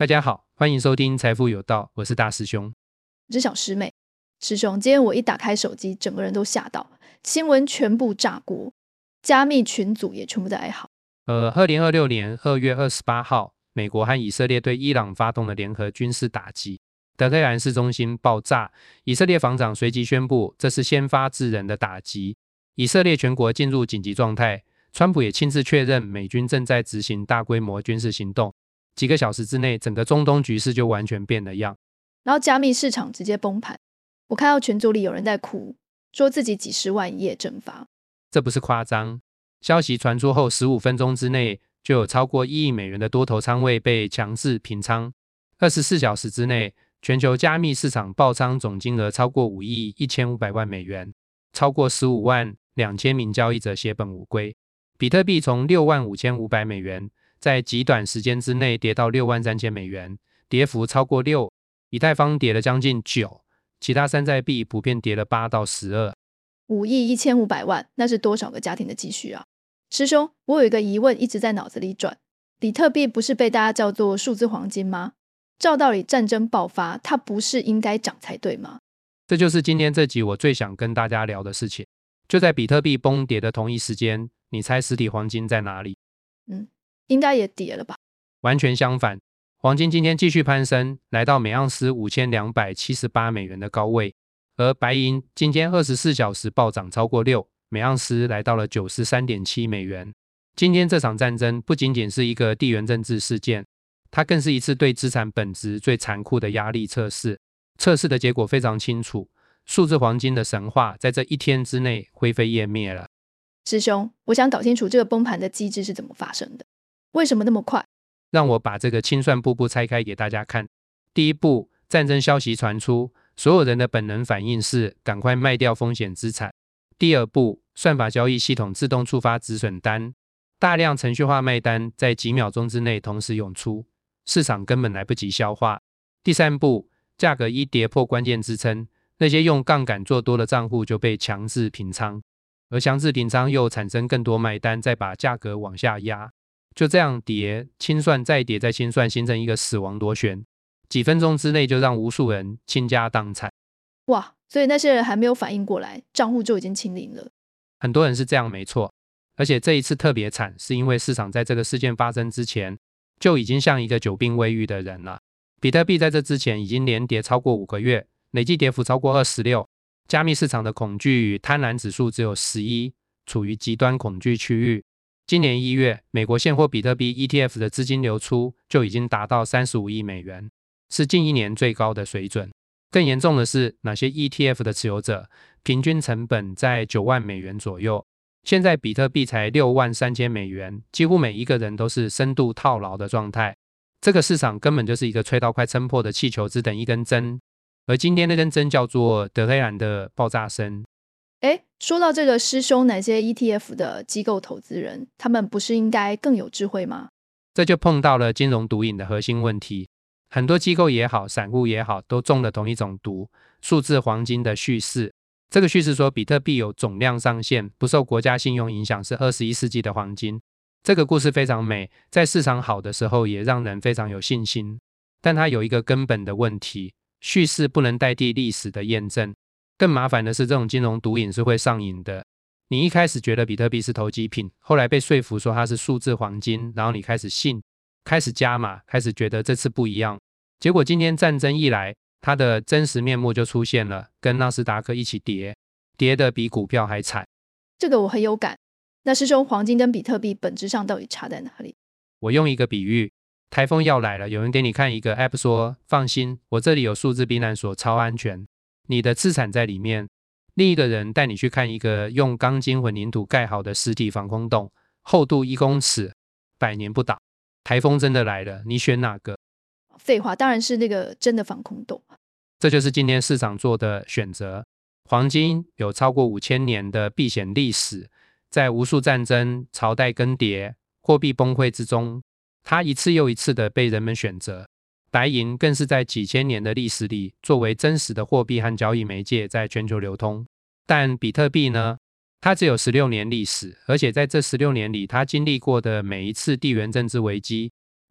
大家好，欢迎收听财富有道，我是大师兄。 我是小师妹。师兄，今天我一打开手机，整个人都吓到，新闻全部炸锅，加密群组也全部在哀嚎。 2026年2月28号，美国和以色列对伊朗发动了联合军事打击，德黑兰市中心爆炸，以色列防长随即宣布这是先发制人的打击，以色列全国进入紧急状态，川普也亲自确认美军正在执行大规模军事行动，几个小时之内整个中东局势就完全变了样， 然后加密市场直接崩盘，我看到群组里有人在哭，说自己几十万一夜蒸发。 这不是夸张，消息传出后15分钟之内就有超过1亿美元的多头仓位被强制平仓，24小时之内全球加密市场爆仓总金额超过5亿1500万美元，超过15万2000名交易者血本无归。比特币从6万5500美元在极短时间之内跌到6万3000美元，跌幅超过6，以太坊跌了将近9，其他山寨币普遍跌了8到12。 5亿1500万，那是多少个家庭的积蓄啊？师兄，我有一个疑问一直在脑子里转，比特币不是被大家叫做数字黄金吗？照道理战争爆发，它不是应该涨才对吗？ 这就是今天这集我最想跟大家聊的事情。就在比特币崩跌的同一时间，你猜实体黄金在哪里？ 应该也跌了吧？ 完全相反，黄金今天继续攀升，来到每盎司5278美元的高位，而白银今天24小时暴涨超过6，每盎司来到了93.7美元。今天这场战争不仅仅是一个地缘政治事件，它更是一次对资产本质最残酷的压力测试。测试的结果非常清楚，数字黄金的神话在这一天之内灰飞烟灭了。 师兄，我想搞清楚这个崩盘的机制是怎么发生的，为什么那么快？ 让我把这个清算步步拆开给大家看。第一步，战争消息传出，所有人的本能反应是赶快卖掉风险资产。第二步，算法交易系统自动触发止损单，大量程序化卖单在几秒钟之内同时涌出，市场根本来不及消化。第三步，价格一跌破关键支撑，那些用杠杆做多的账户就被强制平仓，而强制平仓又产生更多卖单，再把价格往下压，就这样跌，清算再跌再清算，形成一个死亡螺旋，几分钟之内就让无数人倾家荡产。 哇，所以那些人还没有反应过来，账户就已经清零了。 很多人是这样没错，而且这一次特别惨，是因为市场在这个事件发生之前就已经像一个久病未愈的人了。比特币在这之前已经连跌超过5个月，累计跌幅超过26%，加密市场的恐惧与贪婪指数只有11，处于极端恐惧区域。今年1月，美国现货比特币 ETF 的资金流出就已经达到35亿美元，是近1年最高的水准。更严重的是，哪些 ETF 的持有者平均成本在9万美元左右，现在比特币才6万3000美元，几乎每一个人都是深度套牢的状态。这个市场根本就是一个吹到快撑破的气球，只等一根针。而今天那根针叫做德黑兰的爆炸声。 说到这个师兄，哪些 ETF 的机构投资人，他们不是应该更有智慧吗？ 这就碰到了金融毒瘾的核心问题。很多机构也好，散户也好，都中了同一种毒，数字黄金的叙事。这个叙事说比特币有总量上限，不受国家信用影响，是21世纪的黄金。这个故事非常美，在市场好的时候也让人非常有信心。但它有一个根本的问题，叙事不能代替历史的验证。更麻烦的是，这种金融毒瘾是会上瘾的。你一开始觉得比特币是投机品，后来被说服说它是数字黄金，然后你开始信，开始加码，开始觉得这次不一样。结果今天战争一来，它的真实面目就出现了，跟纳斯达克一起跌，跌得比股票还惨。 这个我很有感。那师兄，黄金跟比特币本质上到底差在哪里？ 我用一个比喻，台风要来了，有人给你看一个 app 说，放心，我这里有数字避难所，超安全，你的资产在里面。另一个人带你去看一个用钢筋混凝土盖好的实体防空洞，厚度1公尺，100年不倒。台风真的来了，你选哪个？ 废话，当然是那个真的防空洞。 这就是今天市场做的选择。黄金有超过5000年的避险历史，在无数战争、朝代更迭、货币崩溃之中，它一次又一次的被人们选择。白银更是在几千年的历史里，作为真实的货币和交易媒介在全球流通。但比特币呢？它只有16年历史，而且在这16年里，它经历过的每一次地缘政治危机，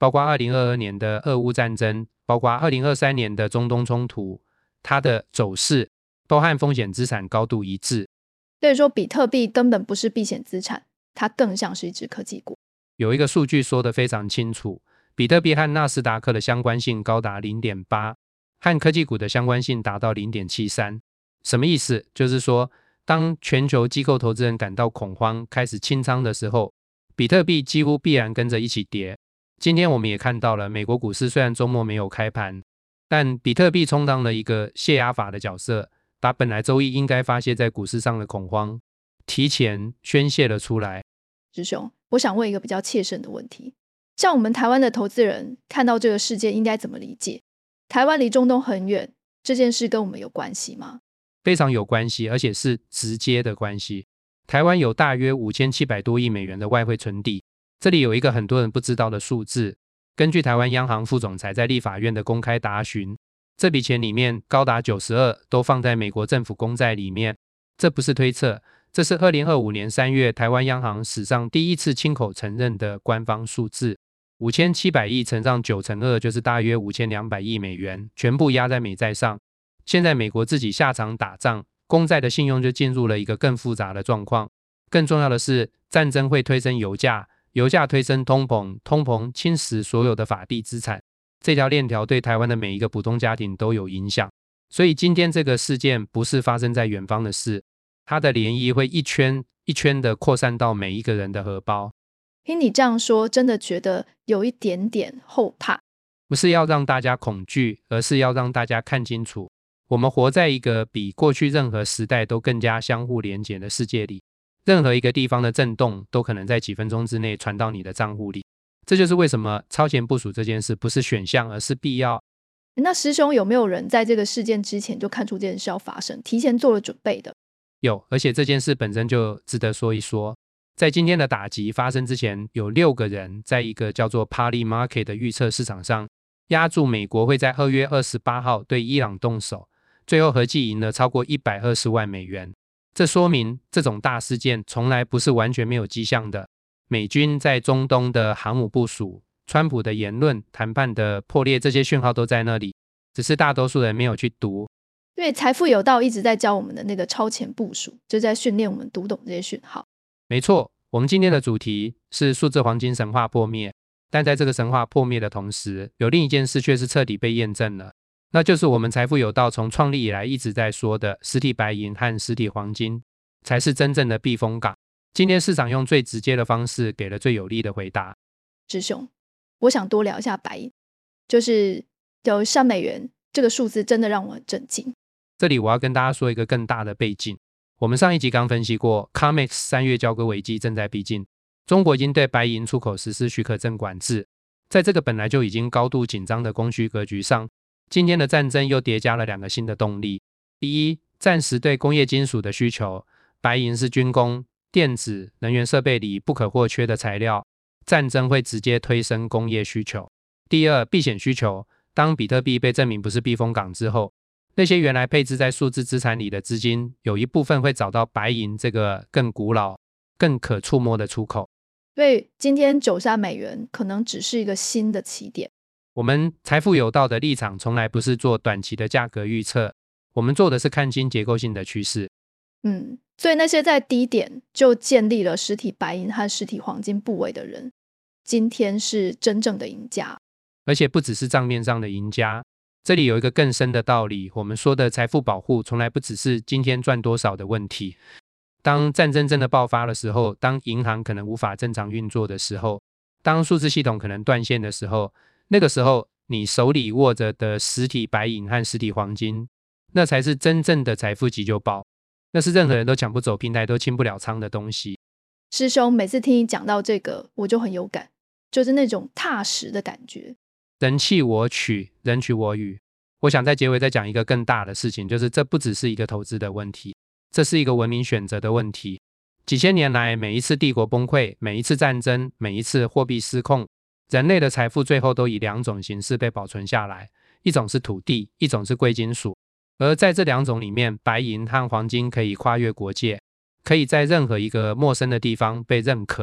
包括2022年的俄乌战争，包括2023年的中东冲突，它的走势都和风险资产高度一致。 所以说比特币根本不是避险资产，它更像是一只科技股。 有一个数据说得非常清楚，比特币和纳斯达克的相关性高达 0.8， 和科技股的相关性达到 0.73。 什么意思？就是说当全球机构投资人感到恐慌，开始清仓的时候，比特币几乎必然跟着一起跌。今天我们也看到了，美国股市虽然周末没有开盘，但比特币充当了一个泄压阀的角色，把本来周一应该发泄在股市上的恐慌提前宣泄了出来。 师兄，我想问一个比较切身的问题，像我们台湾的投资人看到这个事件应该怎么理解？台湾离中东很远，这件事跟我们有关系吗？ 非常有关系，而且是直接的关系。台湾有大约5700多亿美元的外汇存底，这里有一个很多人不知道的数字，根据台湾央行副总裁在立法院的公开答询，这笔钱里面高达92%都放在美国政府公债里面。这不是推测，这是2025年3月台湾央行史上第一次亲口承认的官方数字。5700亿乘上9乘2就是大约5200亿美元，全部压在美债上。现在美国自己下场打仗，公债的信用就进入了一个更复杂的状况。更重要的是，战争会推升油价，油价推升通膨，通膨侵蚀所有的法定资产，这条链条对台湾的每一个普通家庭都有影响。所以今天这个事件不是发生在远方的事，它的涟漪会一圈一圈的扩散到每一个人的荷包。 听你这样说，真的觉得有一点点后怕。 不是要让大家恐惧，而是要让大家看清楚，我们活在一个比过去任何时代都更加相互连结的世界里，任何一个地方的震动都可能在几分钟之内传到你的账户里。这就是为什么超前部署这件事不是选项，而是必要。 那师兄，有没有人在这个事件之前就看出这件事要发生，提前做了准备的？ 有，而且这件事本身就值得说一说。在今天的打击发生之前，有6个人在一个叫做 Polymarket 的预测市场上押注美国会在2月28号对伊朗动手，最后合计赢了超过120万美元。这说明这种大事件从来不是完全没有迹象的。美军在中东的航母部署，川普的言论，谈判的破裂，这些讯号都在那里，只是大多数人没有去读。 对，财富有道一直在教我们的那个超前部署，就在训练我们读懂这些讯号。 没错，我们今天的主题是数字黄金神话破灭，但在这个神话破灭的同时，有另一件事却是彻底被验证了，那就是我们财富有道从创立以来一直在说的实体白银和实体黄金才是真正的避风港。今天市场用最直接的方式给了最有力的回答。 师兄，我想多聊一下白银，就是有3美元这个数字真的让我很震惊。 这里我要跟大家说一个更大的背景，我们上一集刚分析过 COMEX 3月交割危机正在逼近，中国已经对白银出口实施许可证管制。在这个本来就已经高度紧张的供需格局上，今天的战争又叠加了2个新的动力。第一，暂时对工业金属的需求，白银是军工、电子、能源设备里不可或缺的材料，战争会直接推升工业需求。第二，避险需求，当比特币被证明不是避风港之后，那些原来配置在数字资产里的资金，有一部分会找到白银这个更古老、更可触摸的出口。 所以今天93美元可能只是一个新的起点。 我们财富有道的立场从来不是做短期的价格预测，我们做的是看清结构性的趋势。 所以那些在低点就建立了实体白银和实体黄金部位的人，今天是真正的赢家。 而且不只是账面上的赢家，这里有一个更深的道理，我们说的财富保护从来不只是今天赚多少的问题。当战争真的爆发的时候，当银行可能无法正常运作的时候，当数字系统可能断线的时候，那个时候你手里握着的实体白银和实体黄金，那才是真正的财富急救包，那是任何人都抢不走，平台都清不了仓的东西。 师兄，每次听你讲到这个我就很有感，就是那种踏实的感觉。 人弃我取，人取我予。我想在结尾再讲一个更大的事情，就是这不只是一个投资的问题，这是一个文明选择的问题。几千年来，每一次帝国崩溃，每一次战争，每一次货币失控，人类的财富最后都以2种形式被保存下来，一种是土地，一种是贵金属。而在这2种里面，白银和黄金可以跨越国界，可以在任何一个陌生的地方被认可。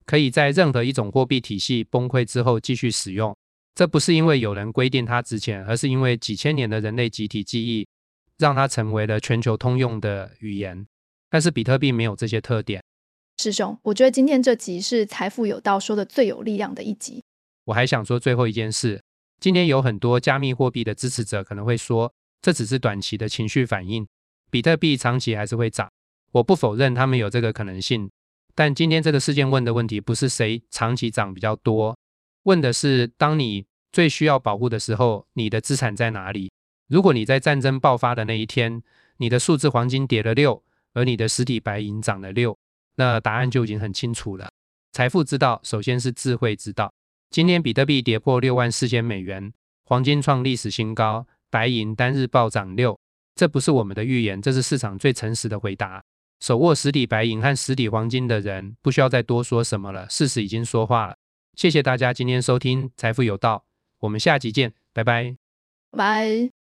可以在任何一种货币体系崩溃之后继续使用。这不是因为有人规定它值钱，而是因为几千年的人类集体记忆让它成为了全球通用的语言。但是比特币没有这些特点。 师兄，我觉得今天这集是财富有道说的最有力量的一集。 我还想说最后一件事，今天有很多加密货币的支持者可能会说，这只是短期的情绪反应，比特币长期还是会涨。我不否认他们有这个可能性，但今天这个事件问的问题不是谁长期涨比较多，问的是当你最需要保护的时候，你的资产在哪里？如果你在战争爆发的那一天，你的数字黄金跌了6，而你的实体白银涨了6，那答案就已经很清楚了。财富之道首先是智慧之道。今天比特币跌破$64,000，黄金创历史新高，白银单日暴涨6，这不是我们的预言，这是市场最诚实的回答。手握实体白银和实体黄金的人不需要再多说什么了，事实已经说话了。谢谢大家今天收听财富有道，我们下集见，拜拜。 拜。